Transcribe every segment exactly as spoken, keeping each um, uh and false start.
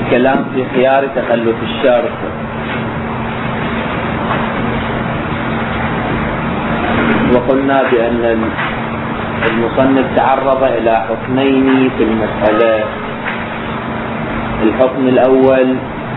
الكلام في خيار تخلف الشرط. وقلنا بأن المصنف تعرض إلى حكمين في المسألة. الحكم الأول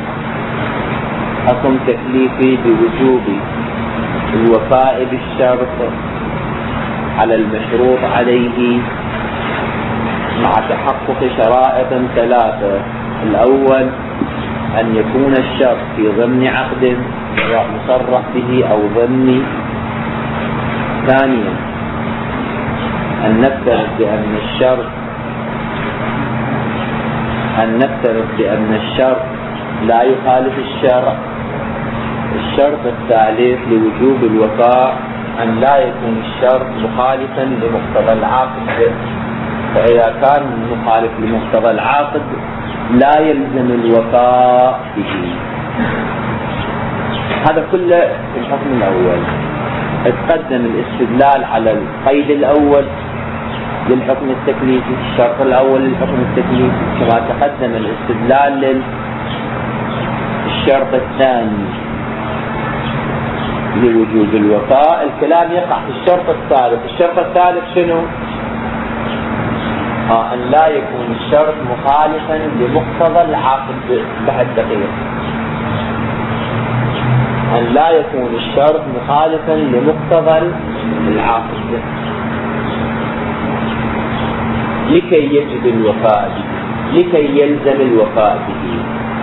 حكم تكليفي بوجوب الوفاء بالشرط على المشروط عليه مع تحقق شرائط ثلاثة. الأول أن يكون الشرط في ضمن عقد سواء مصرح به أو ضمني. ثانيا أن نفترض بأن الشرط أن نفترض بأن الشرط لا يخالف الشرع. الشرط الثالث لوجوب الوفاء أن لا يكون الشرط مخالفا لمقتضى العقد، فإذا كان مخالف لمقتضى العقد لا يلزم الوفاء به. هذا كله في الحكم الأول. اتقدم الاستدلال على القيد الأول للحكم التكليفي، الشرط الأول للحكم التكليفي، كما تقدم الاستدلال للشرط الثاني لوجوب الوفاء. الكلام يقع في الشرط الثالث. الشرط الثالث شنو؟ آه أن لا يكون الشرط مخالفا لمقتضى العقد. بعد دقيقة، أن لا يكون الشرط مخالفا لمقتضى العقد لكي يجب الوفاء به، لكي يلزم الوفاء به.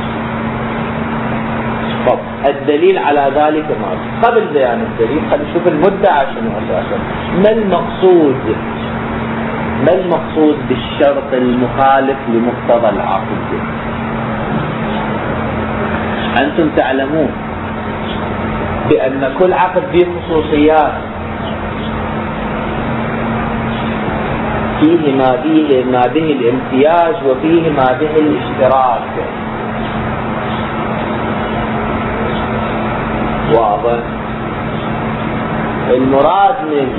طب الدليل على ذلك ما قبل بيان الدليل خلينا نشوف المدعى شنو أساسا. ما المقصود ما المقصود بالشرط المخالف لمقتضى العقد؟ أنتم تعلمون بأن كل عقد فيه خصوصيات، فيه ما به ما به الامتياز وفيه ما به الاشتراك. واضح؟ المراد من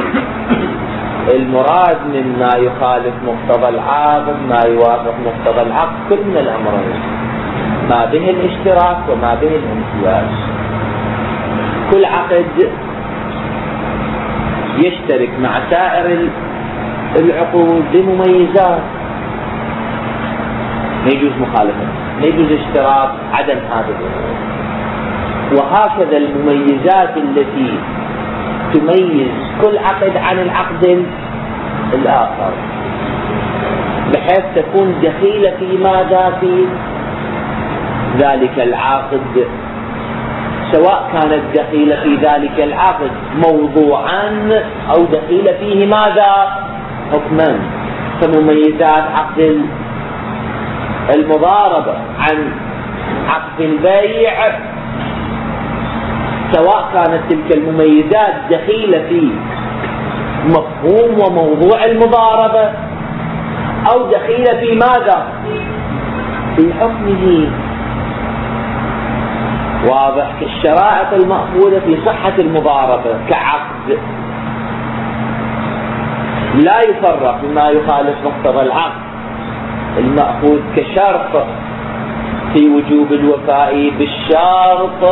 المراد من ما يخالف مقتضى العقد ما يوافق مقتضى العقد كل من الأمرين، ما به الاشتراك وما به الامتياز. كل عقد يشترك مع سائر العقود بمميزات، ما يجوز مخالفة، ما يجوز اشتراك، عدم هذا. وهكذا المميزات التي تميز كل عقد عن العقد الآخر بحيث تكون دخيلة في ماذا في ذلك العقد، سواء كانت دخيلة في ذلك العقد موضوعا أو دخيلة فيه ماذا حكما. فمميزات عقد المضاربة عن عقد البيع سواء كانت تلك المميزات دخيلة في مفهوم وموضوع المضاربة أو دخيلة في ماذا في حكمه. واضح؟ الشرائط المأخوذة في صحة المضاربة كعقد لا يفرق بما يخالف مقتضى العقد المأخوذ كشرط في وجوب الوفاء بالشرط.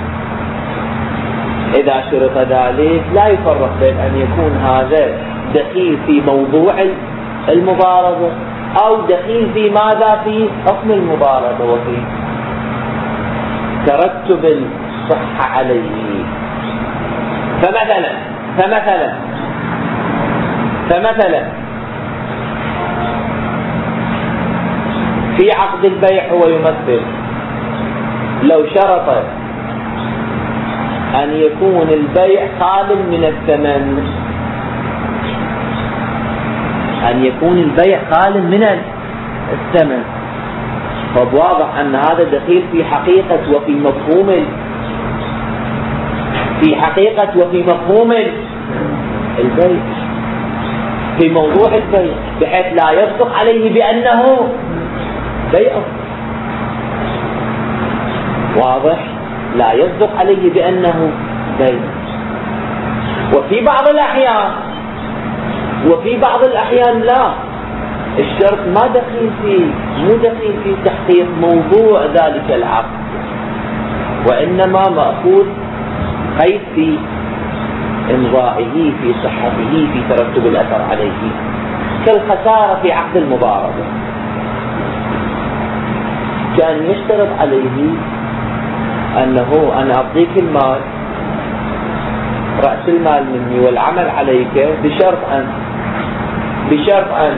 إذا شرط ذلك لا يفرق بين أن يكون هذا دخيل في موضوع المضاربة أو دخيل في ماذا في حكم المضاربة وفي ترتب الصحة عليه. فمثلا فمثلا فمثلا في عقد البيع هو يمثل لو شرط أن يكون البيع خال من الثمن، أن يكون البيع خال من الثمن، فواضح أن هذا دخيل في حقيقة وفي مفهوم في حقيقة وفي مفهوم البيع في موضوع البيع بحيث لا يصدق عليه بأنه بيع. واضح؟ لا يصدق عليه بأنه بيع. وفي بعض الأحيان وفي بعض الأحيان لا الشرط ما دخيل فيه، مو دخيل في تحقيق موضوع ذلك العقد، وإنما مأخوذ قيد في إمضائه، في صحته، في ترتب الأثر عليه، كالخسارة في عقد المضاربة. كان يشترط عليه أنه أنا أعطيك المال، رأس المال مني والعمل عليك، بشرط أن بشرط أن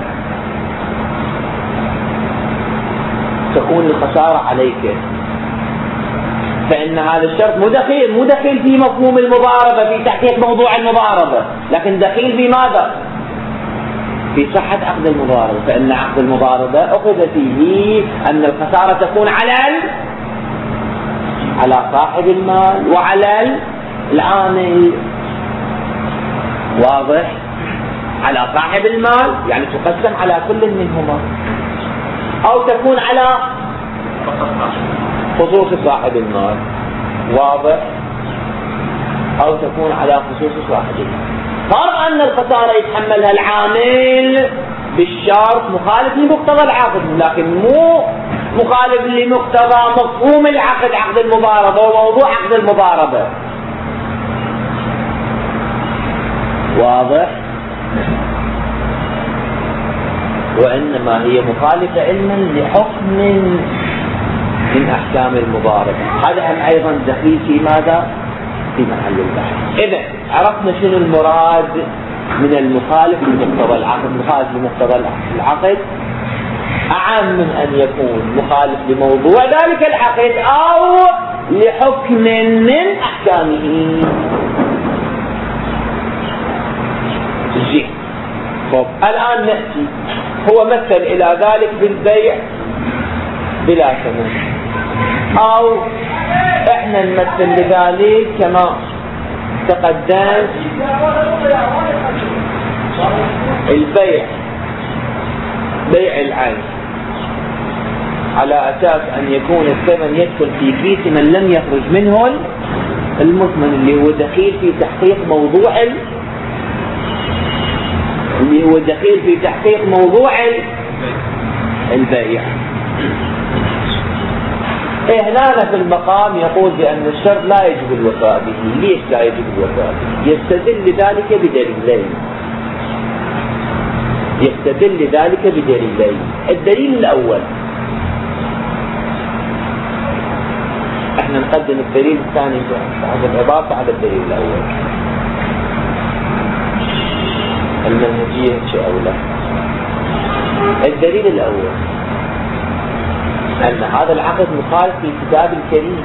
تكون الخسارة عليك. فإن هذا الشرط مو دخيل مو دخيل في مفهوم المضاربة، في تحقيق موضوع المضاربة، لكن دخيل في ماذا؟ في صحة عقد المضاربة. فإن عقد المضاربة أخذ فيه أن الخسارة تكون على على صاحب المال وعلى العامل. واضح؟ على صاحب المال يعني تقسم على كل منهما، أو تكون على خصوص صاحب المال. واضح؟ أو تكون على خصوص صاحب المال. فرض أن الخسارة يتحملها العامل بالشرط مخالف لمقتضى العقد، لكن مو مخالف لمقتضى مفهوم العقد، عقد المضاربة وموضوع عقد المضاربة. واضح؟ وإنما هي مخالفة علما لحكم من أحكام المضاربة. هذا هم أيضا دخيل في ماذا؟ في محل البحث. إذا عرفنا شنو المراد من المخالف لمقتضى العقد. مخالف لمقتضى العقد أعم من أن يكون مخالف لموضوع ذلك العقد أو لحكم من أحكامه. زين. طب الآن نأتي، هو مثل إلى ذلك بالبيع بلا ثمن، أو احنا نمثل لذلك كما تقدم البيع بيع العين، على أساس أن يكون الثمن يدخل في كيس من لم يخرج منه المثمن، اللي هو دخيل في تحقيق موضوع اللي هو دخيل في تحقيق موضوع البيع. هنا في المقام يقول بأن الشرط لا يجب الوفاء به. ليش لا يجب الوفاء به؟ يستدل لذلك بدليلين يستدل لذلك بدليلين الدليل الأول، احنا نقدم الدليل الثاني بعد الإضافة على الدليل الأول. المنهجية شيء أولى. الدليل الأول أن هذا العقد مخالف للكتاب الكريم،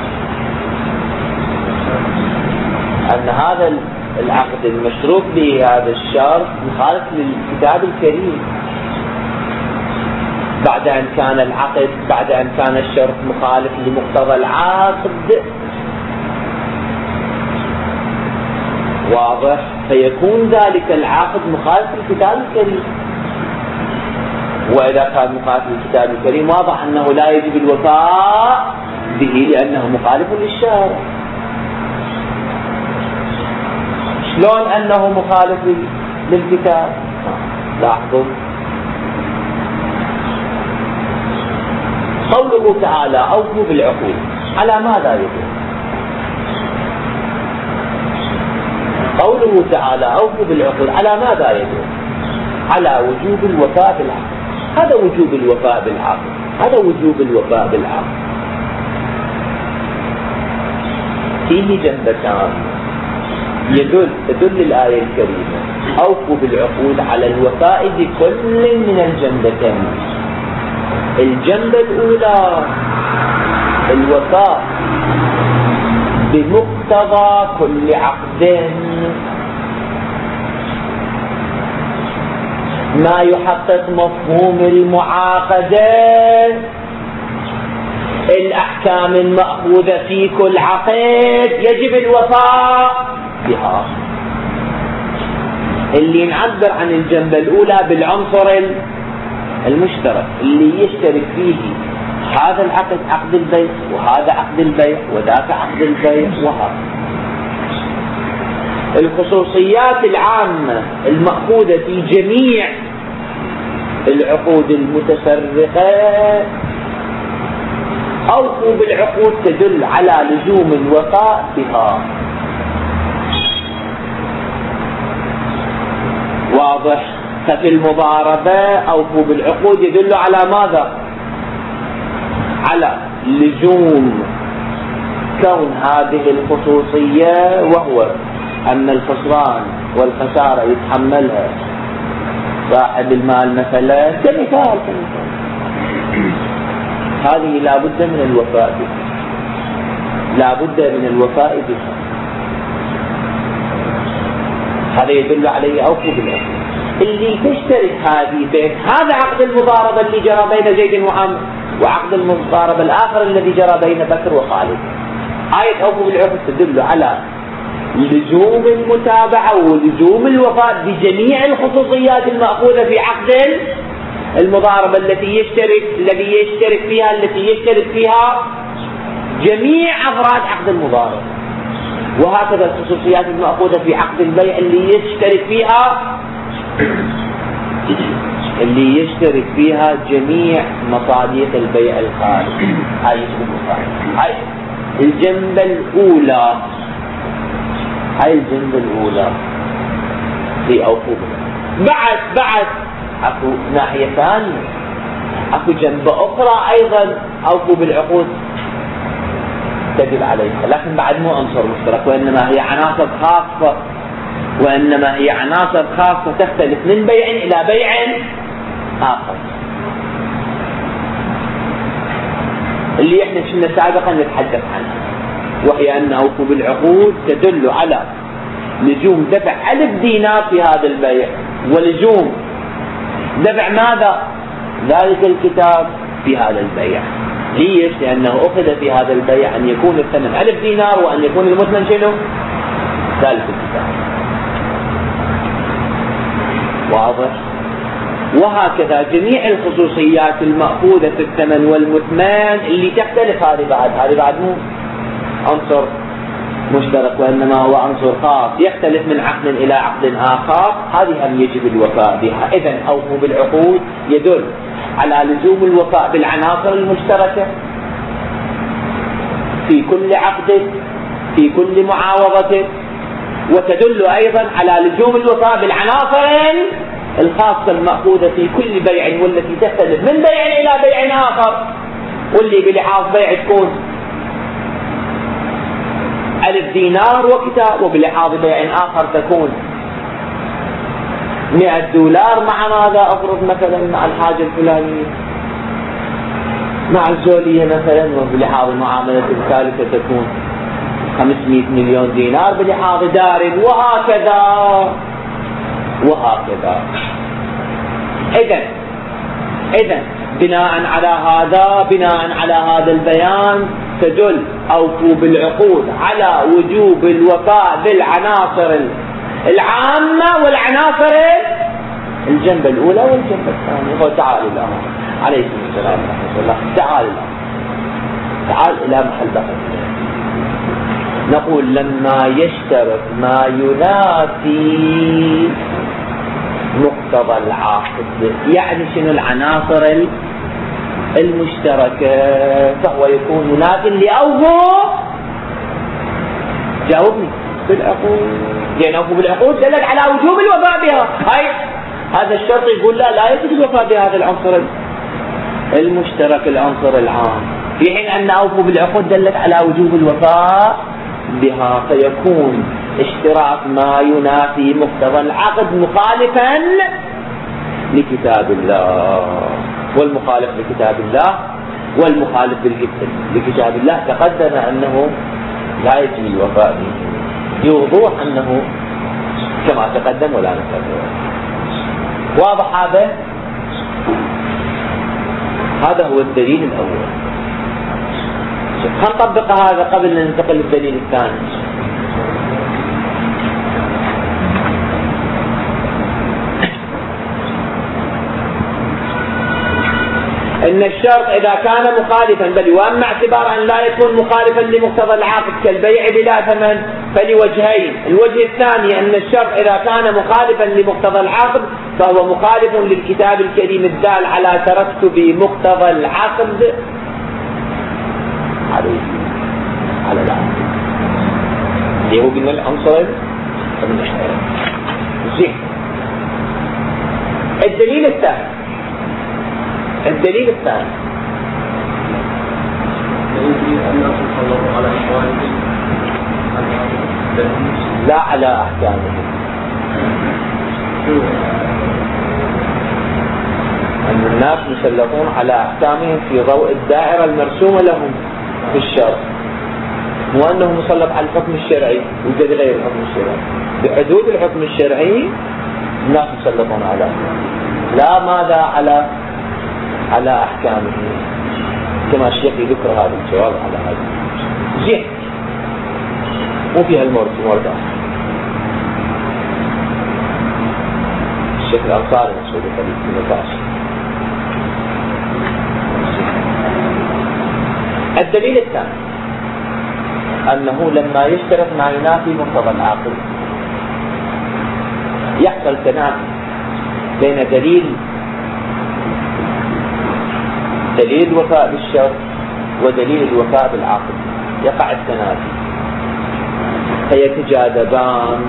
أن هذا العقد المشروط به هذا الشرط مخالف للكتاب الكريم، بعد أن كان العقد بعد أن كان الشرط مخالف لمقتضى العقد. واضح؟ فيكون ذلك العقد مخالف للكتاب الكريم، وإذا كان مخالف للكتاب الكريم واضح أنه لا يجب الوفاء به لأنه مخالف للشارع. شلون أنه مخالف للكتاب؟ لاحظوا قوله تعالى أوفوا بالعقود، على ماذا يدل؟ قوله تعالى أوفوا بالعقود على ماذا يدل؟ على وجوب الوفاء بالعقد. هذا وجوب الوفاء بالعقد هذا وجوب الوفاء بالعقد فيه جنبتان. يدل تدل الآية الكريمة أوفوا بالعقود على الوفاء بكل من الجنبتين. الجنبة الأولى الوفاء بمقتضى كل عقد، ما يحقق مفهوم المعاقدة، الأحكام المأخوذة في كل عقد يجب الوفاء بها. اللي نعبر عن الجنبة الأولى بالعنصر المشترك اللي يشترك فيه هذا العقد عقد البيع وهذا عقد البيع وذاك عقد البيع وهذا. الخصوصيات العامة المأخوذة في جميع العقود المتفرقة أوفوا بالعقود تدل على لزوم الوفاء بها. واضح؟ ففي المضاربة أوفوا بالعقود يدل على ماذا؟ على لزوم كون هذه الخصوصية، وهو أن الخسران والخسارة يتحملها صاحب المال مثلا كمثال. هذه لا بد من الوفاء بها، لا بد من الوفاء بها. هذا يدل عليه أوفوا بالعقود. اللي تشترك هذه بين هذا عقد المضاربة اللي جرى بين زيد وعمرو، وعقد المضاربة الآخر الذي جرى بين بكر وخالد. آية أوفوا بالعقود تدل على لزوم المتابعة ولزوم الوفاء بجميع الخصوصيات المأخوذة في عقد المضاربة التي يشترك الذي يشترك فيها التي يشترك فيها جميع أفراد عقد المضاربة. وهكذا الخصوصيات المأخوذة في عقد البيع اللي يشترك فيها اللي يشترك فيها جميع مصادق البيع الخارجي. هاي هاي الجنبة الأولى، هاي الجنبة الأولى في أوفوا. بعد بعد اكو ناحية ثانية، اكو جنبة أخرى أيضا أوفوا بالعقود تدل عليها، لكن بعد مو عنصر مشترك، وإنما هي عناصر خاصة، وإنما هي عناصر خاصة تختلف من بيع إلى بيع آخر. اللي احنا كنا سابقا نتحدث عنها، وهي أن أوفوا بالعقود تدل على لزوم دفع ألف دينار في هذا البيع، ولزوم دفع ماذا؟ ذلك الكتاب في هذا البيع. ليش؟ لأنه أخذ في هذا البيع أن يكون الثمن ألف دينار وأن يكون المثمن شنو؟ ذلك الكتاب. واضح؟ وهكذا جميع الخصوصيات المأخوذة في الثمن والمثمن اللي تختلف، هذه بعد هذه بعد مو عنصر مشترك، وإنما هو عنصر خاص يختلف من عقد إلى عقد آخر، هذه هم يجب الوفاء بها. إذن أوفوا بالعقود يدل على لزوم الوفاء بالعناصر المشتركة في كل عقد في كل معاوضة، وتدل أيضا على لزوم الوفاء بالعناصر الخاصة المأخوذة في كل بيع، والتي تختلف من بيع إلى بيع آخر، واللي بلحاظ بيع تكون ألف دينار وكتاب، وبلحاظ بيع آخر تكون مئة دولار مع ماذا؟ أفرض مثلا مع الحاجة الفلانية، مع الزولية مثلا، وبلحاظ المعاملة الثالثة تكون خمسمائة مليون دينار بلحاظ دار، وهكذا وهكذا. إذن إذن بناء على هذا بناء على هذا البيان تدل أوفوا بالعقود على وجوب الوفاء بالعناصر العامة والعناصر الجنبة الأولى والجنبة الثانية. هو تعال الآن عليكم السلام ورحمة الله. تعال الآن تعال إلى محل بحث. نقول لما يشترك ما ينافي مقتضى العقد، يعني شنو العناصر المشتركة، فهو يكون منافي لأوفوا. جاوبني بالعقود، لأن أوفوا بالعقود دلت على وجوب الوفاء بها. هاي هذا الشرط يقول لا لا يجب الوفاء بهذا العنصر المشترك العنصر العام، في حين أن أوفوا بالعقود دلت على وجوب الوفاء بها، فيكون اشتراك ما ينافي مقتضى العقد مخالفا لكتاب الله، والمخالف لكتاب الله والمخالف لكتاب الله تقدم أنه لا يجب الوفاء به، بوضوح أنه كما تقدم ولا نكرر. واضح هذا؟ هذا هو الدليل الأول. خلينا نطبق هذا قبل أن ننتقل للدليل الثاني. إن الشرط إذا كان مخالفا، بل وأما اعتبار أن لا يكون مخالفا لمقتضى العقد كالبيع بلا ثمن، فلوجهين. الوجه الثاني أن الشرط إذا كان مخالفا لمقتضى العقد فهو مخالف للكتاب الكريم الدال على ترتب مقتضى العقد عليه على العقد اللي هو قلنا العنصر المشترك. زين. الدليل الثاني الدليل الثاني لا على أحكامهم، أن الناس مسلطون على أحكامهم في ضوء الدائرة المرسومة لهم في الشرع، مو أنه مسلط على الحكم الشرعي وجد غير الحكم الشرعي. بحدود الحكم الشرعي الناس مسلطون على، لا ماذا على على أحكامه، كما الشيخ يذكر هذا الجواب على هذا. زين. مو فيها المورد مورد الشيخ الأنصاري مسؤول في النقاش. الدليل الثاني أنه لما يشترط ما ينافي مقتضى العقل يحصل تنافي بين دليل دليل الوفاء بالشرط ودليل الوفاء بالعقل، يقع التنافي فيتجاذبان.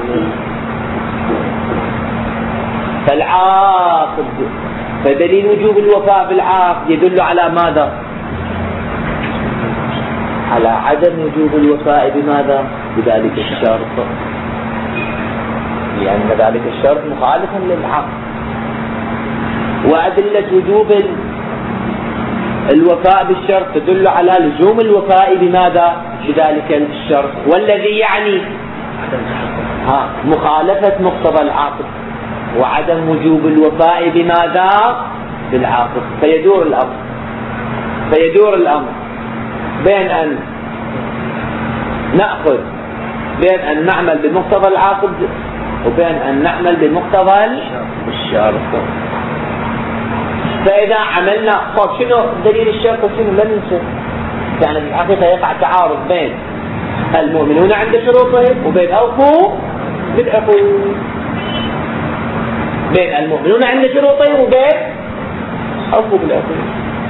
فالعاقد فدليل وجوب الوفاء بالعقد يدل على ماذا؟ على عدم وجوب الوفاء بماذا؟ بذلك الشرط، لأن ذلك الشرط مخالف للعقد. وأدلة وجوب الوفاء بالشرط تدل على لزوم الوفاء بماذا؟ بذلك الشرط، والذي يعني ها مخالفة مقتضى العقد وعدم وجوب الوفاء بماذا؟ بالعقد. فيدور الأمر فيدور الأمر بين أن نأخذ بين أن نعمل بمقتضى العقد وبين أن نعمل بمقتضى الشرط. فإذا عملنا طب شنو دليل الشرط وشنو لا ننسى، يعني في الحقيقة يقع تعارض بين المؤمنون عند شروطهم وبين أوفوا بالعقود، بين المؤمنون عند شروطهم وبين أوفوا بالعقود.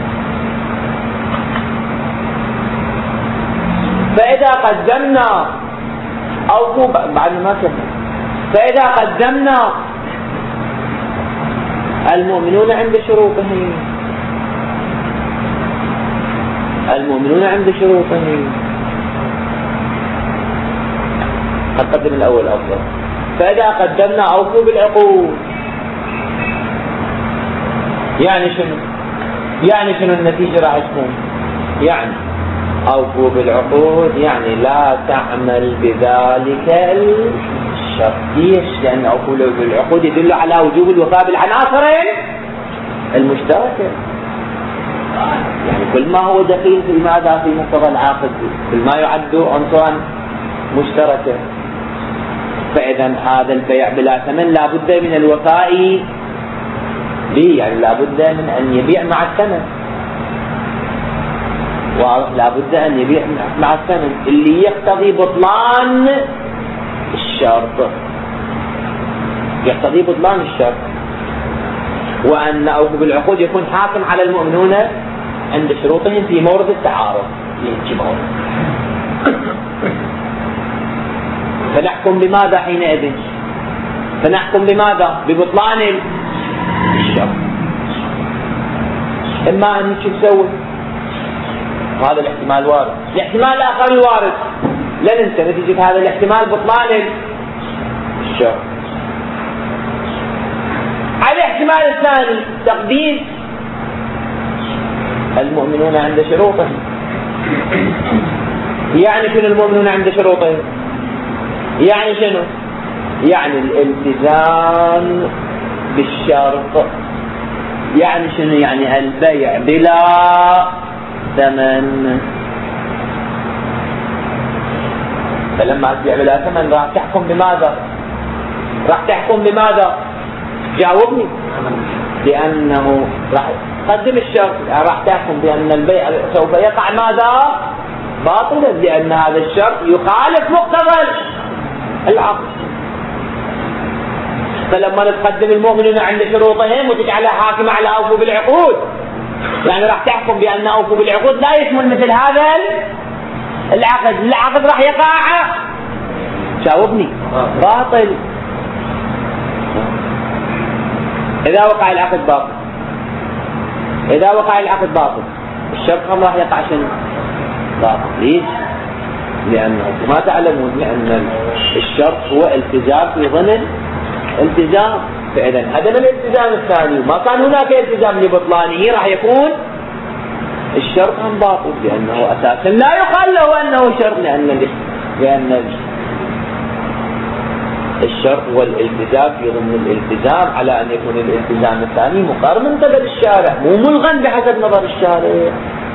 فإذا قدمنا أوفوا بعد ما كمل فإذا قدمنا المؤمنون عند شروطهم المؤمنون عند شروطهم قد قدم الأول أفضل. فإذا قدمنا أوفوا بالعقود يعني شنو؟ يعني شنو النتيجة راح تكون؟ يعني أوفوا بالعقود يعني لا تعمل بذلك الشرط. ليش؟ لأن أوفوا بالعقود يدل على وجوب الوفاء بالعناصر المشتركة، يعني كل ما هو دخيل في ماذا؟ في مقتضى العقد، كل ما يعد عنصرا مشتركا. فإذا هذا البيع بلا ثمن لا بد من الوفاء به، يعني لا بد من أن يبيع مع الثمن، ولا بد أن يبيع مع الثمن اللي يقتضي بطلان الشرط يقتضي بطلان الشرط. وأن أوفوا بالعقود يكون حاكم على المؤمنون عند شروطهم في مورد التعارض ينجبون. فنحكم بماذا حينئذ؟ فنحكم بماذا؟ ببطلان الشرط. إما أن نسوي هذا الاحتمال وارد. الاحتمال الآخر الوارد لا ننسى نتيجة هذا الاحتمال بطلان الشرط. على الاحتمال الثاني تقديم المؤمنون عند شروطهم. يعني شنو المؤمنون عند شروطهم؟ يعني شنو؟ يعني الالتزام بالشرط. يعني شنو؟ يعني البيع بلا ثمن. فلما تبيع بلا ثمن راح تحكم بماذا؟ راح تحكم بماذا؟ جاوبني. لأنه راح تقدم الشرط، راح تحكم بأن البيع سوف يقع ماذا؟ باطلا، لأن هذا الشرط يخالف مقتضى العقد. فلما نتقدم المؤمنون عند شروطهم وتجعلها حاكمة على أوفوا بالعقود، يعني راح تحكم بأن أوفوا بالعقود لا يشمل مثل هذا العقد، العقد راح يقع جاوبني باطل. إذا وقع العقد باطل، إذا وقع العقد باطل الشرط هم راح يقع شنو؟ باطل. ليش؟ لأنه ما تعلمون لأن الشرط هو التزام في ضمن التزام، فإذا عدم الالتزام الثاني وما كان هناك التزام لبطلانه راح يكون الشرط هم باطل، لأنه أساسا لا يقال له أنه شرط، لأن لأن الشرط هو الالتزام في ضمن الالتزام، على أن يكون الالتزام الثاني مقر من قبل الشارع مو ملغى بحسب نظر الشارع.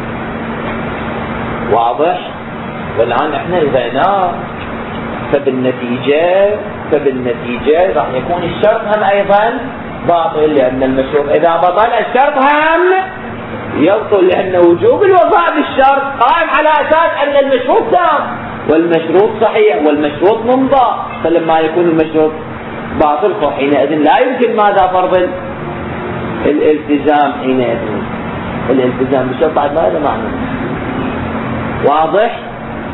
واضح؟ والآن احنا إذا فبالنتيجة فبالنتيجة راح يكون الشرط هم أيضا باطل، لأن المشروط إذا بطل الشرط هم يبطل، لأن وجوب الوفاء بالشرط قائم على أساس أن المشروط تام والمشروط صحيح والمشروط ممضى، فلما يكون المشروط باطل فحينئذ لا يمكن ماذا فرض الالتزام، حينئذ الالتزام بالشرط بعد ما هذا معنى. واضح؟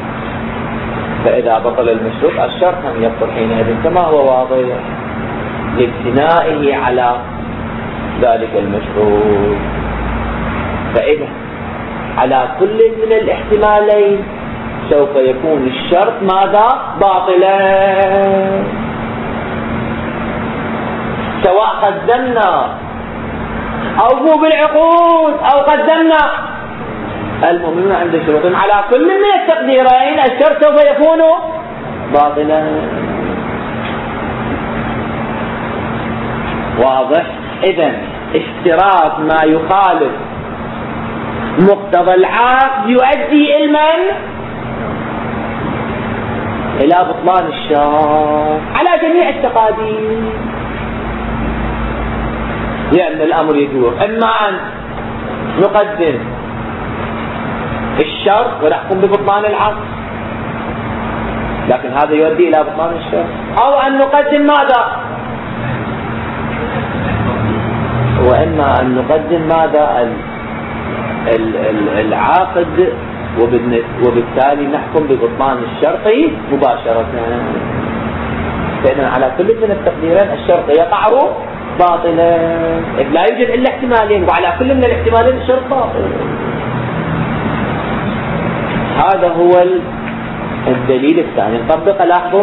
فإذا بطل المشروط الشرط هم يبطل حينئذ كما هو واضح لابتنائه على ذلك المشروط. فإذا على كل من الاحتمالين سوف يكون الشرط ماذا؟ باطلا، سواء قدمنا أوفوا بالعقود أو قدمنا المؤمنون عند شروطهم، على كل من التقديرين الشرط سوف يكون باطلا. واضح؟ إذن اشتراط ما يخالف مقتضى العقد يؤدي إلى إلى بطلان الشرط على جميع التقادير، لأن الأمر يدور إما أن نقدم الشرط ونحكم ببطلان العقد، لكن هذا يؤدي إلى بطلان الشرط، أو أن نقدم ماذا؟ وإما أن نقدم ماذا؟ العاقد وبالتالي نحكم ببطلان الشرط مباشرة. فإذا على كل من التقديرين الشرط يقع باطلا، لا يوجد إلا احتمالين وعلى كل من الاحتمالين الشرط باطل. هذا هو الدليل الثاني. نطبق لاحظوا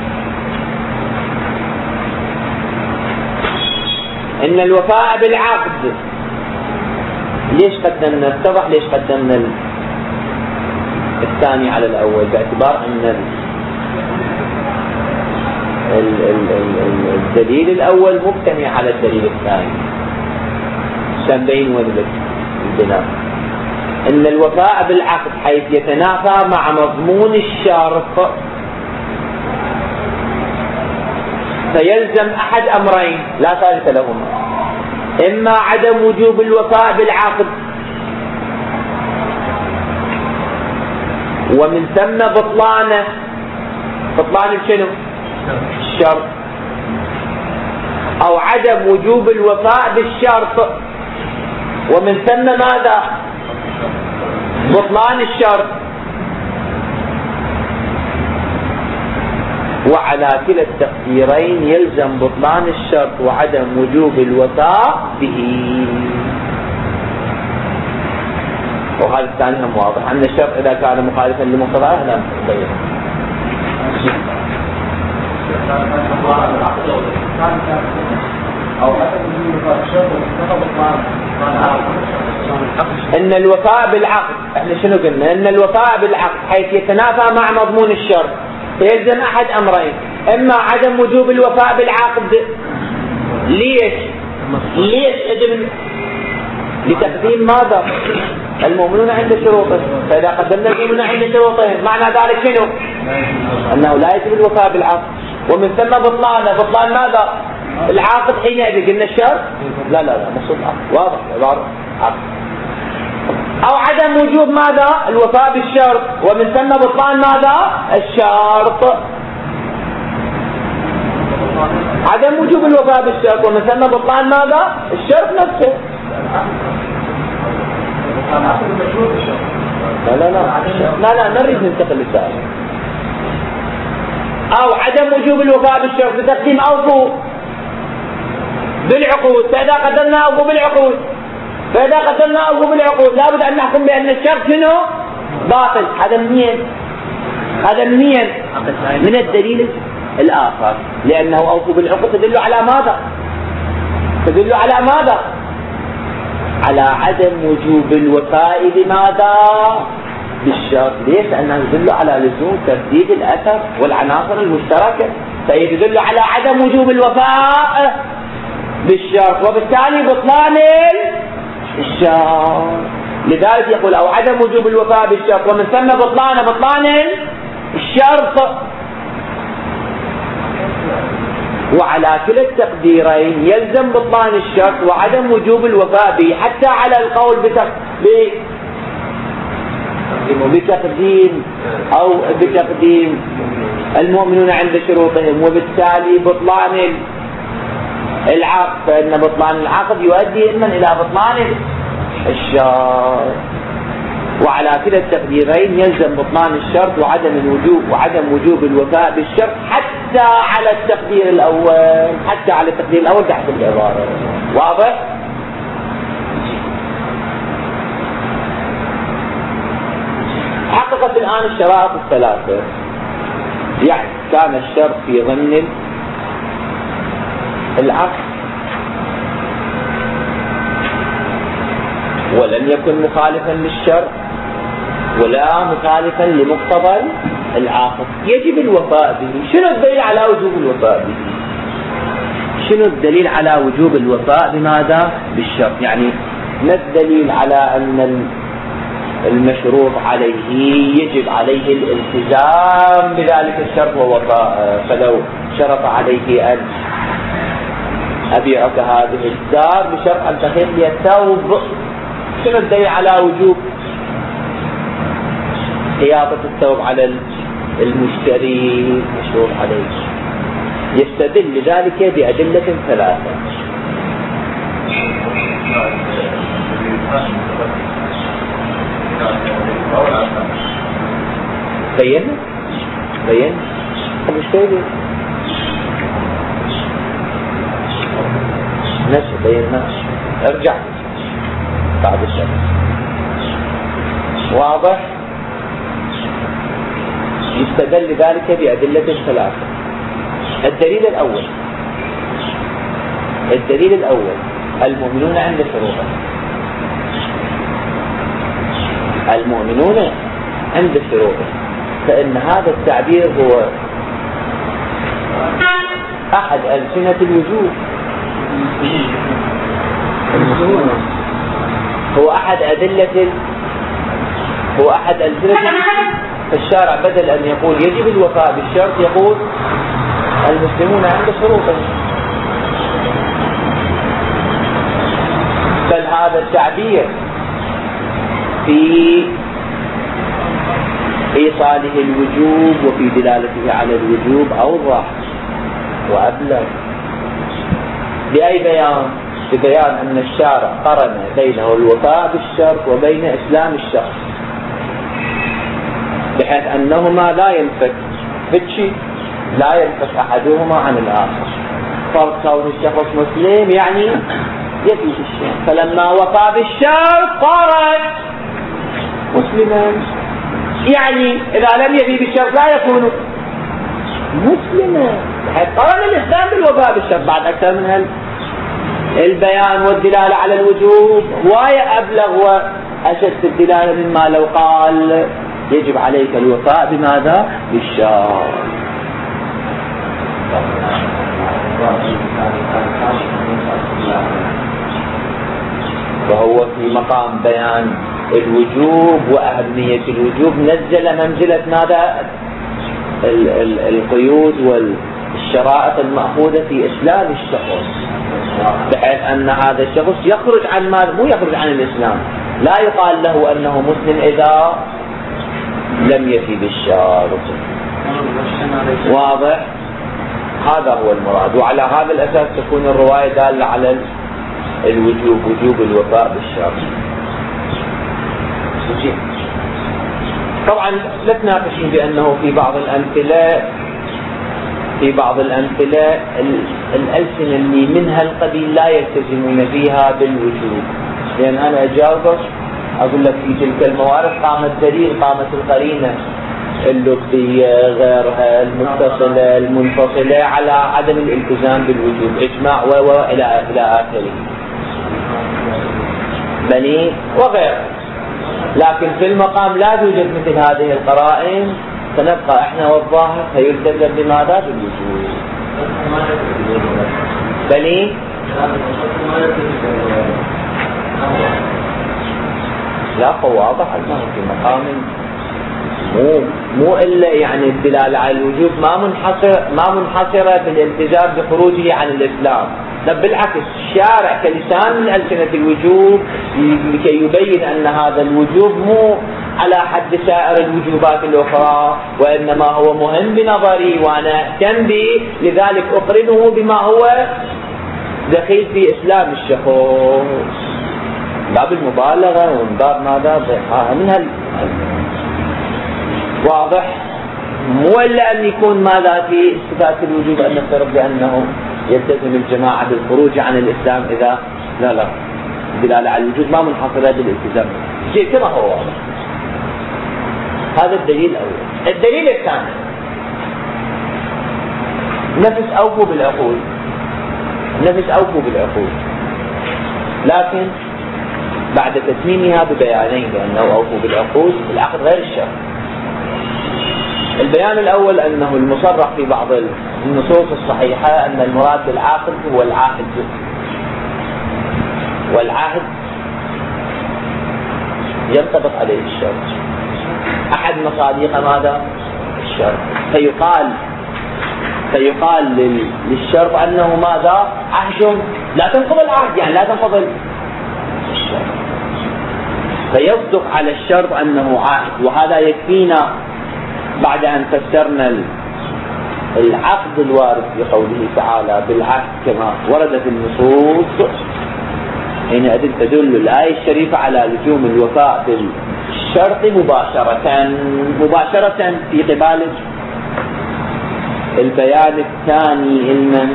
إن الوفاء بالعقد ليش قدمنا؟ اتضح ليش قدمنا الثاني على الأول، باعتبار أن الدليل الأول مبتني على الدليل الثاني. سنبين وذلك البناء إن الوفاء بالعقد حيث يتنافى مع مضمون الشرط فيلزم أحد أمرين لا ثالث لهما: إما عدم وجوب الوفاء بالعقد ومن ثم بطلانه، بطلان شنو؟ الشرط، أو عدم وجوب الوفاء بالشرط ومن ثم ماذا؟ بطلان الشرط. وعلى كلا التقديرين يلزم بطلان الشرط وعدم وجوب الوفاء به. وهذا الثاني هم واضح أن الشرط إذا كان مخالفا لمقتضاه لا نبين. إن الوفاء بالعقد، احنا شنو قلنا؟ إن الوفاء بالعقد حيث يتنافى مع مضمون الشرط فيلزم أحد أمرين: إما عدم وجوب الوفاء بالعقد. ليش؟ ليش عدم؟ لتقديم ماذا؟ المؤمنون عند شروطهم، فإذا قدمنا المؤمنون عند شروطهم معنى ذلك شنو؟ أنه لا يجب الوفاء بالعقد، ومن ثم بطلانه. بطلان ماذا؟ العاقد حينئذ قلنا الشرط؟ لا لا لا مصروف عقد، واضح عبارة عقد. أو عدم وجوب ماذا؟ الوفاء بالشرط، ومن ثم بطلان ماذا؟ الشرط. عدم وجوب الوفاء بالشرط ومثلنا بطلان ماذا؟ الشرط نفسه. لا لا لا لا لا نريد ننتقل للسؤال. أو عدم وجوب الوفاء بالشرط بتقديم أوفوا بالعقود، فإذا قدمنا أوفوا بالعقود فإذا قدمنا أوفوا بالعقود لابد أن نحكم بأن الشرط شنو؟ باطل. هذا منين؟ هذا منين؟ من الدليل الآخر، لأنه أوفوا بالعقود تدل على ماذا؟ تدل على ماذا؟ على عدم وجوب الوفاء بماذا؟ بالشرط. ليش؟ لأنه يدل على لزوم ترديد الأثر والعناصر المشتركة، فهي تدل على عدم وجوب الوفاء بالشرط وبالتالي بطلان الشرط. لذلك يقول أو عدم وجوب الوفاء بالشرط ومن ثم بطلان بطلان الشرط. وعلى كلا التقديرين يلزم بطلان الشرط وعدم وجوب الوفاء به، حتى على القول بتقديم أو بتقديم المؤمنون عند شروطهم وبالتالي بطلان العقد، فإن بطلان العقد يؤدي إما إلى بطلان الشرط. وعلى كلا التقديرين يلزم بطلان الشرط وعدم الوجوب وعدم وجوب الوفاء بالشرط حتى على التقدير الأول، حتى على التقدير الأول تحت العبارة. واضح؟ حققت الآن الشرائط الثلاثة. يعني كان الشرط في ضمن العقد ولم يكن مخالفا للشرط ولا مخالفا لمقتضى العقد، يجب الوفاء به. شنو الدليل على وجوب الوفاء به؟ شنو الدليل على وجوب الوفاء بماذا؟ بالشرط. يعني ما الدليل على أن المشروط عليه يجب عليه الالتزام بذلك الشرط ووفاء؟ فلو شرط عليه أن أبيعك هذه الدار بشرط أن تخيط لي الثوب، شنو الدليل على وجوب خياطة الثوب على المشتري مشروط عليه؟ يستدل ذلك بأدلة ثلاثة. بين بين المشتري نفسه بيننا، ارجع بعد الشرط. واضح؟ يستدل ذلك بأدلة ثلاثة. الدليل الأول الدليل الأول المؤمنون عند شروطهم. المؤمنون عند شروطهم، فإن هذا التعبير هو أحد ألسنة الوجوب، هو أحد أدلة هو أحد ألسنة الشارع. بدل أن يقول يجب الوفاء بالشرط يقول المسلمون عند شروطهم. بل هذا التعبير في إيصاله الوجوب وفي دلالته على الوجوب أوضح وأبلغ. بأي بيان؟ ببيان أن الشارع قرن بينه الوفاء بالشرط وبين إسلام الشخص، بحيث أنهما لا ينفك فتشي لا ينفك أحدهما عن الآخر. فرق كون الشخص مسلم يعني يفي الشيء، فلما وفى بالشرط قرن مسلما، يعني إذا لم يفي بالشرط لا يكون مسلما، بحيث قرن الإسلام بالوفاء بالشرط. بعد أكثر من هل البيان والدلالة على الوجوب هواية أبلغ وأشد الدلالة مما لو قال يجب عليك الوفاء بماذا؟ بالشرط. وهو في مقام بيان الوجوب وأهمية الوجوب نزل منزلة ماذا؟ ال ال القيود والشرائط المأخوذة في إسلام الشخص، بحيث أن هذا الشخص يخرج عن ماذا؟ مو يخرج عن الإسلام، لا يقال له أنه مسلم إذا لم يفي بالشرط. واضح؟ هذا هو المراد، وعلى هذا الأساس تكون الرواية دالة على الوجوب، وجوب الوفاء بالشرط. طبعا لا تناقشون بأنه في بعض الأمثلة في بعض الأمثلة الألسنة اللي منها القبيل لا يلتزمون فيها بالوجوب، لأن أنا أجاوبك أقول لك في تلك الموارد قامت دليل، قامت القرينة اللبية غيرها المتصلة المنفصلة على عدم الالتزام بالوجوب، إجماع وإلى إلى آخره بني وغيره. لكن في المقام لا توجد مثل هذه القرائن، فنبقى احنا والظاهر فيلتزم بماذا؟ بالوجوب. بني لا واضح انه في مقام مو مو الا يعني الدلاله على الوجوب ما منحصر ما منحصره في الالتزام بخروجه عن الاسلام، بل بالعكس الشارع كلسان من ألسنة الوجوب لكي يبين ان هذا الوجوب مو على حد سائر الوجوبات الاخرى، وانما هو مهم بنظري وانا اهتم به، لذلك اقرنه بما هو دخيل في اسلام الشخص، باب المبالغه ومن باب ماذا من هال واضح. مو الا ان يكون ماذا في اثبات الوجوب ان نفترض بانه يلتزم الجماعه بالخروج عن الاسلام اذا لا لا الدلاله على الوجوب ما منحصره بالالتزام، شيء كما هو واضح. هذا الدليل الاول. الدليل الثاني نفس اوفوا بالعقول، نفس اوفوا بالعقول، لكن بعد تتميمها ببيانين، لانه اوفوا بالعقول العقد غير الشرط. البيان الاول انه المصرح في بعض النصوص الصحيحه ان المراد بالعاقد هو العاهد، والعاهد ينطبق عليه الشرط، احد مصادق ماذا؟ الشرط، فيقال فيقال للشرط انه ماذا؟ عهد، لا تنقض العهد يعني لا تنقض الشرط، فيصدق على الشرط انه عهد. وهذا يكفينا بعد ان فسرنا العقد الوارد في قوله تعالى بالعهد كما وردت النصوص، حينئذ تدل الآية الشريفة على لزوم الوفاء بالشرط مباشرة مباشرة في قبال البيان الثاني علما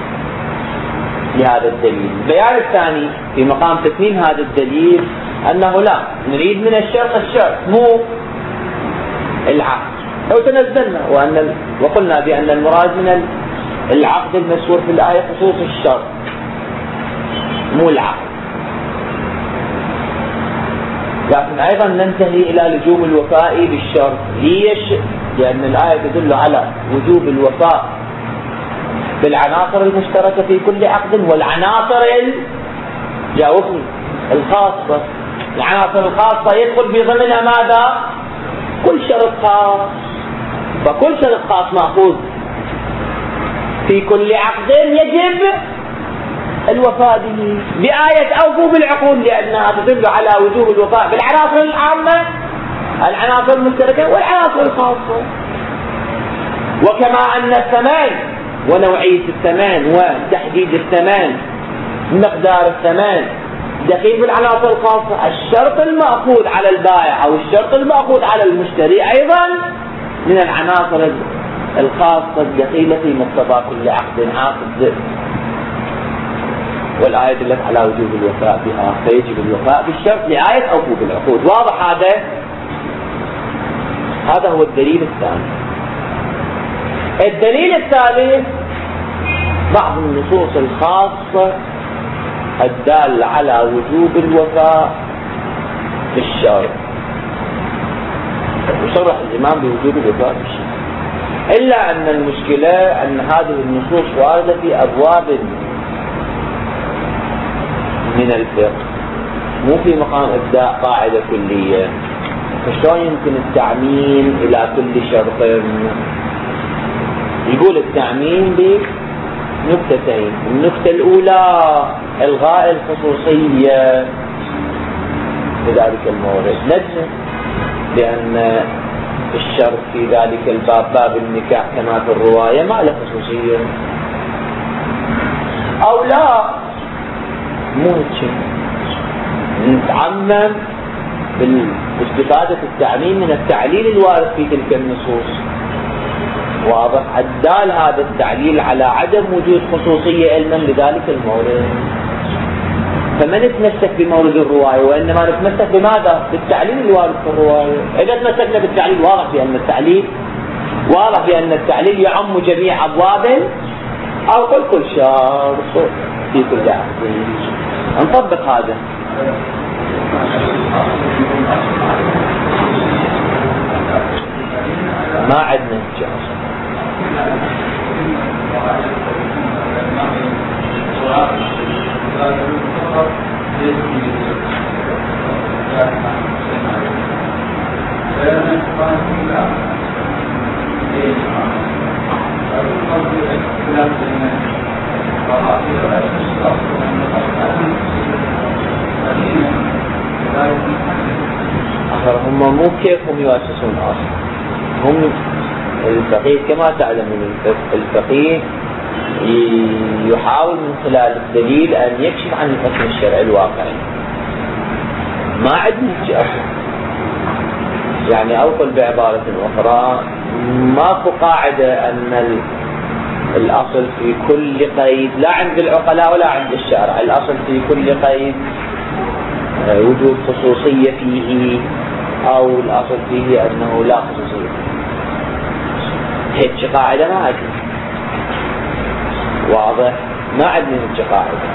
لهذا الدليل. البيان الثاني في مقام تتميم هذا الدليل أنه لا نريد من الشرط الشرط مو العقد، لو تنزلنا وأن وقلنا بأن المراد من العقد المذكور في الآية خصوص الشرط مو العقد، لكن أيضا ننتهي إلى لزوم الوفاء بالشرط. ليش؟ لأن الآية تدل على وجوب الوفاء بالعناصر المشتركة في كل عقد، والعناصر جاوبني الخاصة، العناصر الخاصة يدخل في ضمنها ماذا؟ كل شرط خاص، فكل شرط خاص مأخوذ في كل عقد يجب الوفاء به بآية أوفوا بالعقول، لأنها تدل على وجوب الوفاء بالعناصر العامة، العناصر المشتركة والعناصر الخاصة. وكما أن الثمن ونوعية الثمن وتحديد الثمن مقدار الثمن دخيل بالعناصر الخاصة، الشرط المأخوذ على البائع أو الشرط المأخوذ على المشتري أيضا من العناصر الخاصة الدخيلة في مقتضى كل عقد عقد، والآية دلت على وجوب الوفاء بها، فيجب الوفاء بالشرط لآية أوفوا بالعقود. واضح هذا؟ هذا هو الدليل الثاني. الدليل الثالث بعض النصوص الخاصة الدالة على وجوب الوفاء بالشرط، يصرح الإمام بوجوب الوفاء بالشرط، إلا أن المشكلة أن هذه النصوص واردة في أبواب من الفقه، مو في مقام إبداء قاعدة كلية، فشلون يمكن التعميم إلى كل شرط؟ يقول التعميم بنكتتين. النكتة الأولى إلغاء الخصوصية في ذلك المورد، نجم لأن الشرط في ذلك الباب باب النكاح كما في الرواية ما له خصوصية، أو لا مو هيك نتعمم باستفادة التعميم من التعليل الوارد في تلك النصوص. واضح؟ الدال هذا التعليل على عدم وجود خصوصية علما بذلك المورد، فما نتمسك بمورد الرواية وإنما نتمسك بماذا؟ بالتعليل الوارد في الرواية. إذا تمسكنا بالتعليل واضح بأن التعليل واضح بأن التعليل يعم جميع أبواب أو كل كل شرط في كل عقد. نطبق هذا. ما عندنا جاهز. هم مو كيفهم يؤسسون أصلا، هم الفقيه كما تعلمون الفقيه يحاول من خلال الدليل أن يكشف عن الحكم الشرعي الواقعي. ما عندنا أصلا، يعني أقول بعبارة أخرى ماكو قاعدة أن الأصل في كل قيد، لا عند العقلاء ولا عند الشارع، الأصل في كل قيد وجود خصوصية فيه أو الأصل فيه أنه لا خصوصية. هيك قاعدة ما عندنا. واضح؟ ما عندنا هيك قاعدة.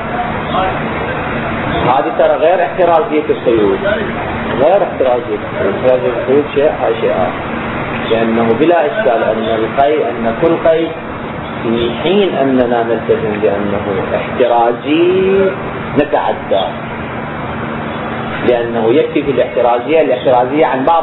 هذه ترى غير احترازية القيود، غير احترازية احترازية القيود شيء هاي شيء آخر، لأنه بلا إشكال أن القيد أن كل قيد في حين أننا نلتزم بأنه احترازي نتعدى، لأنه يكفي في الاحترازية الاحترازية عن بعض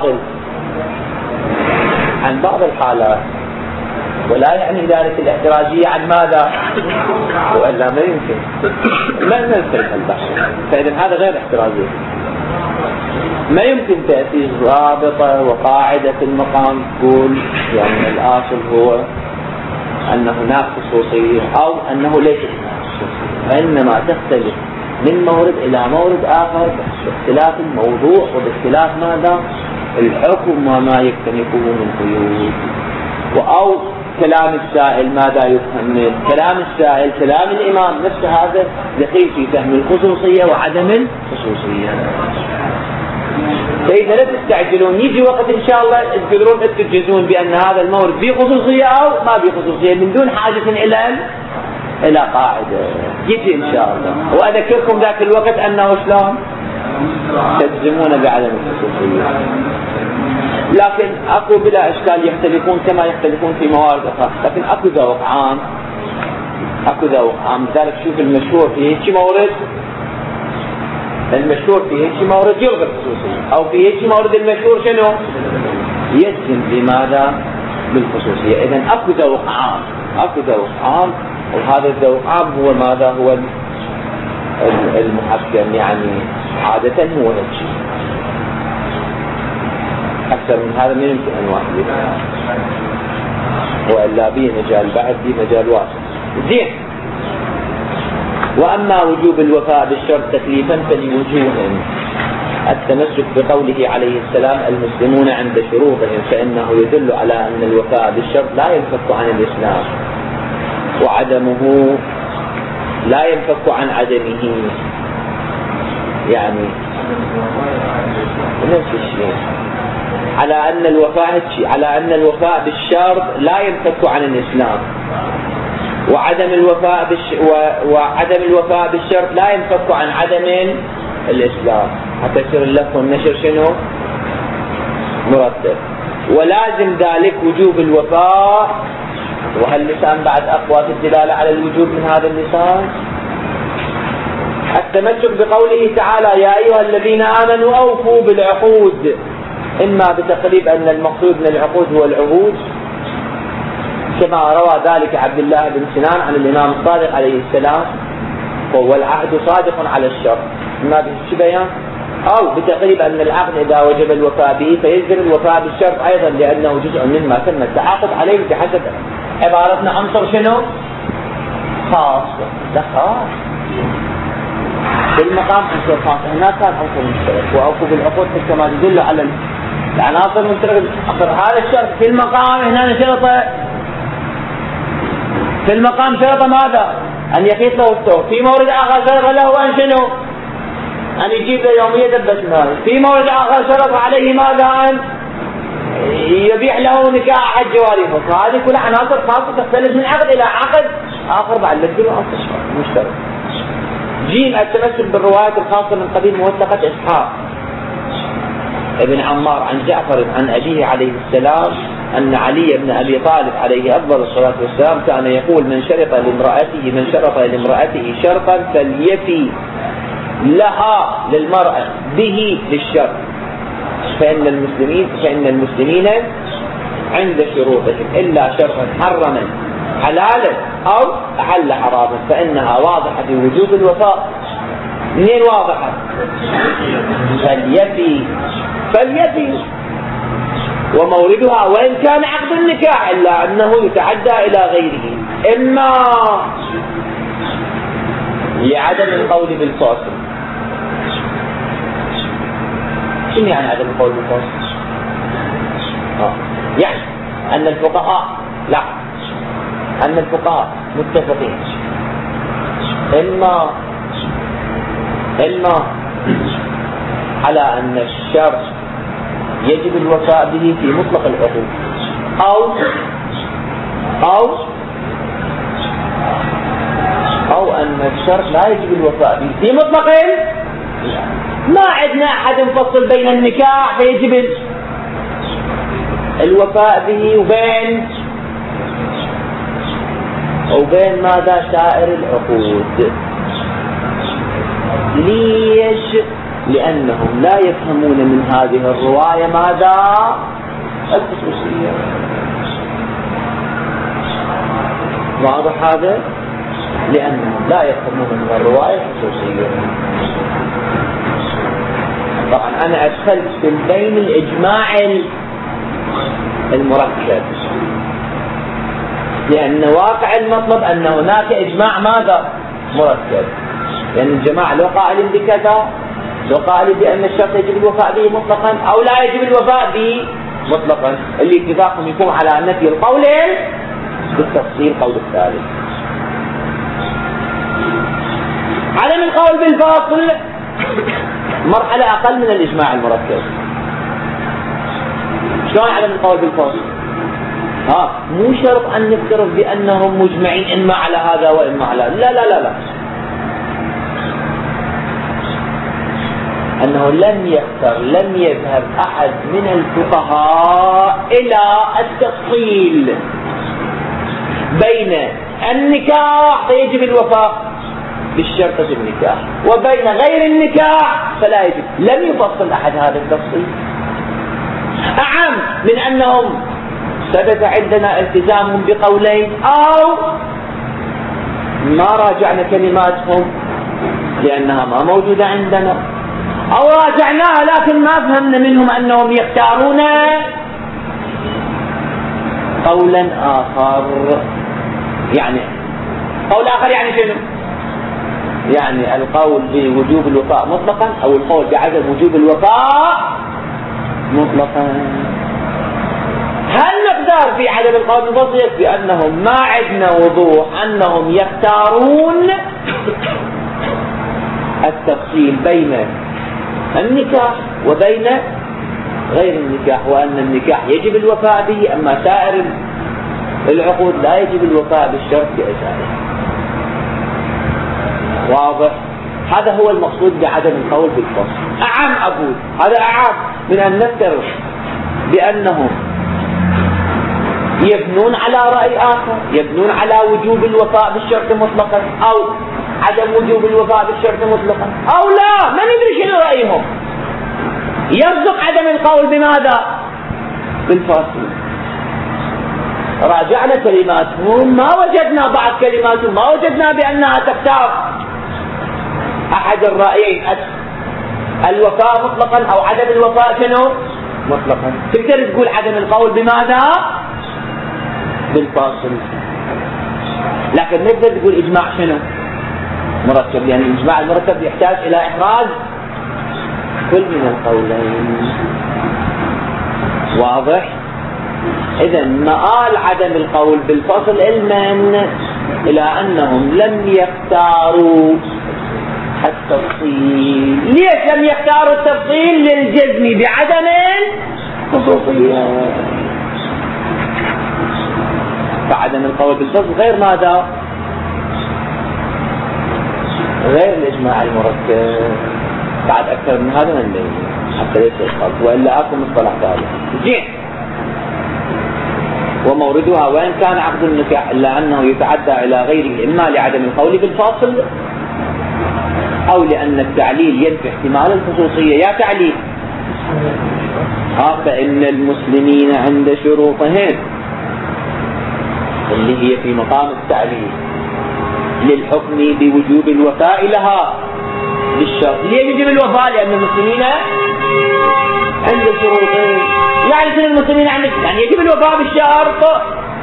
عن بعض الحالات، ولا يعني ذلك الاحترازية عن ماذا؟ وإلا ما يمكن ما ننسلك البحث. فإذا هذا غير احترازية. ما يمكن تأسيس رابطة وقاعدة في المقام تقول يعني الأصل هو أن هناك خصوصية أو أنه ليس هناك خصوصية، وإنما تختلف من مورد إلى مورد آخر باختلاف الموضوع وباختلاف ماذا؟ الحكم وما يكتنفه من قيود. أو كلام السائل ماذا يفهم منه؟ كلام السائل كلام الإمام نفس هذا دقيق في فهم الخصوصية وعدم الخصوصية. فإذا لا تستعجلون يجي وقت إن شاء الله تقدرون تجزون بأن هذا المورد فيه خصوصية أو ما فيه خصوصية من دون حاجة إلى إلى قاعدة. يجي إن شاء الله. وأذكركم ذاك الوقت أنه شلون تجزمون بعدم الخصوصية. لكن أكو بلا إشكال يختلفون كما يختلفون في موارد أخرى، لكن أكو ذوق عام، أكو ذوق عام. ذلك شوف المشهور فيه هيك مورد، المشهور فيه هيك مورد يلغي الخصوصية، أو فيه هيك مورد المشهور شنو؟ يجزم بماذا؟ بالخصوصية. إذن أكو ذوق عام، أكو ذوق عام، وهذا الذوق عام هو ماذا؟ هو المحكم، يعني عادة هو هيك. أكثر من هذا من يمكن أن واحد، وإلا به مجال بعد به مجال واسع. زين. وأما وجوب الوفاء بالشرط تكليفا فلوجوه التمسك بقوله عليه السلام المسلمون عند شروطهم، فإنه يدل على أن الوفاء بالشرط لا ينفك عن الإسلام، وعدمه لا ينفك عن عدمه، يعني نفس الشيء. على أن الوفاء على أن الوفاء بالشرط لا ينفك عن الإسلام، وعدم الوفاء بالش... و... وعدم الوفاء بالشرط لا ينفك عن عدم الإسلام، حتى يصير اللف والنشر شنو؟ مرتب. ولازم ذلك وجوب الوفاء، وهاللسان بعد أقوى في الدلالة على الوجوب من هذا اللسان. التمسك بقوله تعالى يا أيها الذين آمنوا أوفوا بالعقود، إما بتقريب أن المقصود من العقود هو العهود، كما روى ذلك عبد الله بن سنان عن الإمام الصادق عليه السلام، وهو العهد صادق على الشرط، إما به بيان أو بتقريب أن العقد إذا وجب الوفاء به فيجبر الوفاء بالشرط أيضا لأنه جزء مما تم التعاقد عليه بحسب عبارتنا عنصر شنو؟ خاص. لا خاص في المقام عنصر خاص، هناك كان عنصر مشترك، وأوفوا بالعقود كما تدل على العناصر المشتركة. هذا الشرط في المقام هنا شرطه، في المقام شرط ماذا؟ أن يقيس له الثوب. في مورد آخر شرط له أن شنو؟ أن يجيب له يومية دبس مال. في مورد آخر شرط عليه ماذا؟ أن يبيع له نكاح حج جواريفه. فهذه كلها عناصر خاصة تختلف من عقد إلى عقد آخر بعد لكل عنصر مشترك. جيم التمسك بالروايات الخاصة من قبيل موثقة إسحاق ابن عمار عن جعفر عن أبيه عليه السلام أن علي بن أبي طالب عليه أفضل الصلاة والسلام كان يقول: من شرط لامرأته من شرط لامرأته شرطا فليفي لها للمرأة به للشرط، فإن المسلمين فإن المسلمين عند شروطهم إلا شرطا حرما حلالا أو أحل حراما فإنها واضحة في وجوب الوفاء. منين واضحة؟ فليفي فليفي وموردها وإن كان عقد النكاح إلا أنه يتعدى إلى غيره، إما لعدم القول بالفاصل. شنو يعني عدم القول بالفاصل؟ آه. يعني أن الفقهاء لا أن الفقهاء متفقين إما إما على أن الشرط يجب الوفاء به في مطلق العقود، أو أو أو أن الشرط لا يجب الوفاء به في مطلق. ما عندنا أحد يفصل بين النكاح فيجب الوفاء به وبين وبين ماذا؟ سائر العقود. ليش؟ لأنهم لا يفهمون من هذه الرواية ماذا؟ الخصوصية. واضح هذا؟ لأنهم لا يفهمون من الرواية الخصوصية. طبعا أنا أدخلت في بين الإجماع المركب، لأن واقع المطلب أن هناك إجماع ماذا؟ مركب. لأن يعني الجماعة لو قائل بكذا، لو قائل بأن الشرط يجب الوفاء به مطلقا أو لا يجب الوفاء به مطلقا، اللي اتفاقهم يكون على نفي القولين بالتفصيل قول الثالث. عدم القول بالفاصل مرحلة أقل من الإجماع المركب. شلون عدم القول بالفاصل؟ ها مو شرط أن نفترض بأنهم مجمعين إما على هذا وإما على لا لا لا لا أنه لم يختر لم يذهب أحد من الفقهاء إلى التفصيل بين النكاح فيجب الوفاء بالشرط في النكاح وبين غير النكاح فلا يجب. لم يفصل أحد هذا التفصيل، أعم من أنهم ثبت عندنا التزامهم بقولين أو ما راجعنا كلماتهم لأنها ما موجودة عندنا، أو راجعناها لكن ما فهمنا منهم أنهم يختارون قولا آخر. يعني قول آخر يعني شنو؟ يعني القول بوجوب الوفاء مطلقا أو القول بعدم وجوب الوفاء مطلقا. هل نقدر في عدم القول بالفصل بأنهم ما عندنا وضوح أنهم يختارون التفصيل بين النكاح وبين غير النكاح، وأن النكاح يجب الوفاء به أما سائر العقود لا يجب الوفاء بالشرط بأساسه. واضح؟ هذا هو المقصود بعدم القول بالفصل. أعم أقول هذا أعم من أن نفترض بأنهم يبنون على رأي آخر، يبنون على وجوب الوفاء بالشرط مطلقا أو عدم وجوب الوفاء بالشرط مطلقا، أو لا ما ندري شنو رأيهم، يصدق عدم القول بماذا؟ بالفاصل. راجعنا كلماتهم ما وجدنا بعض كلماتهم ما وجدنا بأنها تختار أحد الرأيين الوفاء مطلقا أو عدم الوفاء شنو مطلقا. تقدر تقول عدم القول بماذا؟ بالفاصل. لكن ما تقدر تقول إجماع شنو مركب، لأن الإجماع المركب يحتاج إلى إحراز كل من القولين. واضح؟ إذا مآل عدم القول بالفصل علما إلى أنهم لم يختاروا التفصيل. ليش لم يختاروا التفصيل؟ للجزم بعدم الخصوصية. فعدم القول بالفصل غير ماذا؟ غير الإجماع المركب. بعد أكثر من هذا من بين حتى ليس القلب، وإلا أكو مصطلح ثالث. جيد. وموردها وإن كان عقد النكاح إلا أنه يتعدى إلى غيره، إما لعدم القول بالفاصل أو لأن التعليل ينفي احتمال الخصوصية. يا تعليل ها فإن المسلمين عند شروطهم اللي هي في مقام التعليل للحكم بوجوب الوفاء لها بالشرط. ليه يجب الوفاء؟ لأن المسلمين عند شروطهم، يعني المسلمين عند يعني يجب الوفاء بالشرط.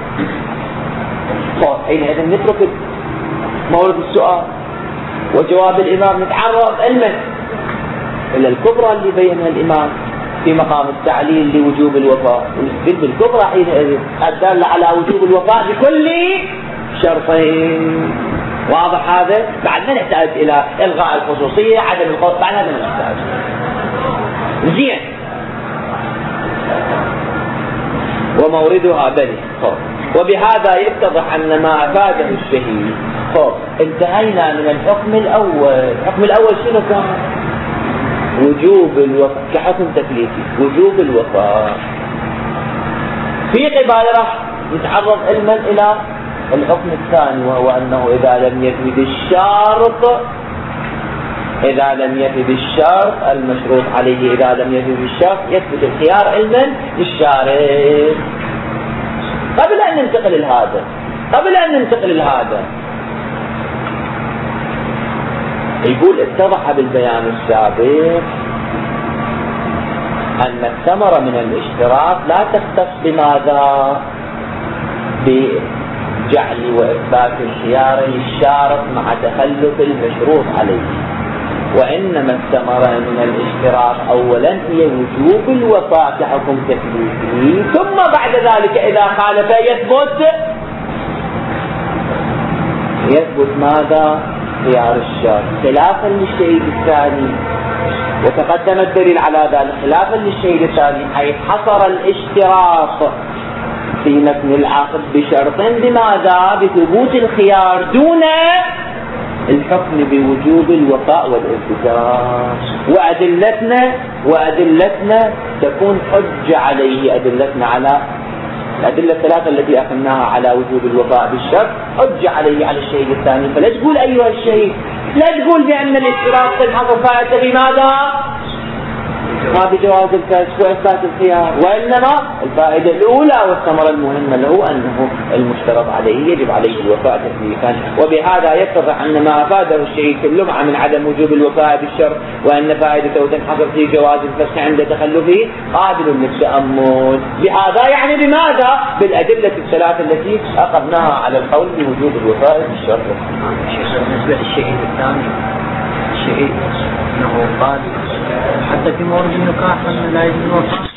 حينئذ نترك مورد السؤال وجواب الإمام، نتعرض علما إلى الكبرى اللي بينها الإمام في مقام التعليل لوجوب الوفاء، ونثبت بالكبرى حينئذ الدالة على وجوب الوفاء بكل شرطين. واضح هذا؟ بعد ما نحتاج إلى إلغاء الخصوصية عدم القول، بعد هذا ما نحتاج. زين. وموردها بني. وبهذا يتضح أن ما أفاده الشهيد. انتهينا من الحكم الأول. الحكم الأول شنو كان؟ وجوب الوفاء كحكم تكليفي، وجوب الوفاء. في قبال راح يتعرض علما إلى الحكم الثاني، وهو أنه إذا لم يفد الشرط إذا لم يفد الشرط المشروط عليه إذا لم يفد الشرط يثبت الخيار علما للشارع. قبل أن ننتقل لهذا قبل أن ننتقل لهذا يقول اتضح بالبيان السابق أن الثمرة من الاشتراط لا تختص بماذا؟ بجعل وإثبات الخيار للشارط مع تخلف المشروط عليه، وإنما الثمرة من الاشتراط أولا هي وجوب الوفاء كحكم تكليفي، ثم بعد ذلك إذا خالف يثبت يثبت ماذا؟ خيار الشرط خلافا للشيء الثاني. وتقدم الدليل على ذلك خلافا للشيء الثاني، حيث حصر الاشتراط في متن العقد بشرط بماذا؟ بثبوت الخيار دون الحكم بوجوب الوفاء والالتزام. وأدلتنا وأدلتنا تكون حجة عليه. أدلتنا على الأدلة الثلاثة التي أخذناها على وجوب الوفاء بالشرط حجة عليه على الشيء الثاني. فلا تقول أيها الشيء، لا تقول بأن الاشتراط تنحصر فائدة بماذا؟ ما بجواز الكسب وإثبات الخيار، وإنما الفائدة الأولى والثمرة المهمة له أنه المشترط عليه يجب عليه الوفاء تكليفا. وبهذا يتضح أن ما أفاده الشيء اللمعة من عدم وجوب الوفاء بالشرط وأن فائدته تنحصر في جواز الفسخ عند تخلفه قابل للتأمل. بهذا يعني بماذا؟ بالأدلة الثلاثة التي أخذناها على القول بوجوب الوفاء بالشرط. بالنسبة للشيء الثاني الشيء أنه قال حتى في مورد النكاح لا يجوز الوفاء